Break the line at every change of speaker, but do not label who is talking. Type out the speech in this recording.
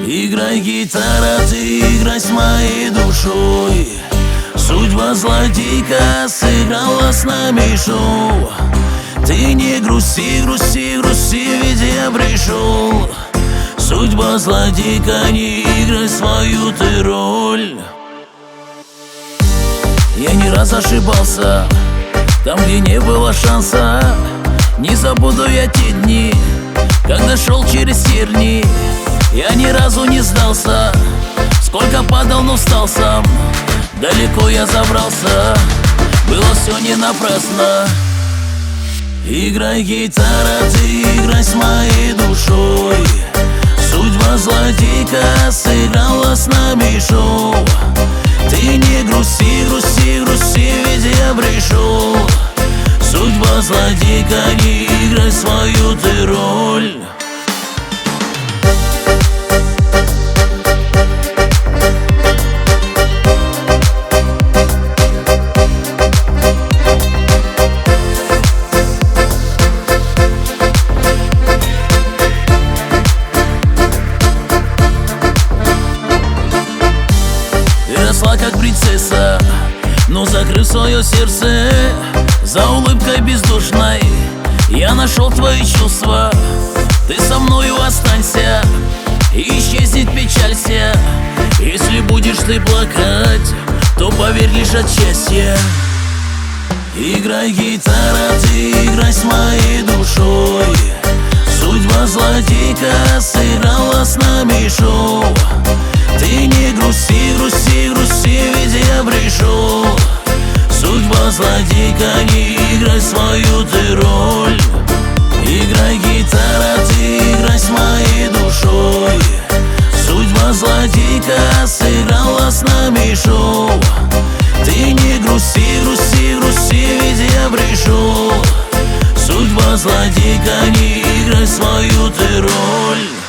Играй, гитара, ты играй с моей душой. Судьба злодейка сыграла с нами шоу. Ты не грусти, грусти, грусти, ведь я пришел. Судьба злодейка, не играй свою ты роль. Я не раз ошибался там, где не было шанса. Не забуду я те дни, когда шел через терни. Я ни разу не сдался, сколько падал, но встал сам. Далеко я забрался, было все не напрасно. Играй, гитара, ты играй с моей душой. Судьба злодейка сыграла с нами шоу. Ты не грусти, грусти, грусти, ведь я пришел. Судьба злодейка, не играй свою ты роль. Росла как принцесса, но закрыв свое сердце за улыбкой бездушной, я нашел твои чувства. Ты со мною останься, и исчезнет печалься. Если будешь ты плакать, то поверь лишь от счастья. Играй, гитара, ты играй с моей душой. Судьба злодейка сыграла с нами шоу. Ты не грусти, грусти, грусти, ведь я пришел. Судьба злодейка, не играй свою ты роль. Играй, гитара, ты играй с моей душой. Судьба злодейка сыграла с нами шоу. Ты не грусти, грусти, грусти, ведь я пришел. Судьба злодейка, не играй свою ты роль.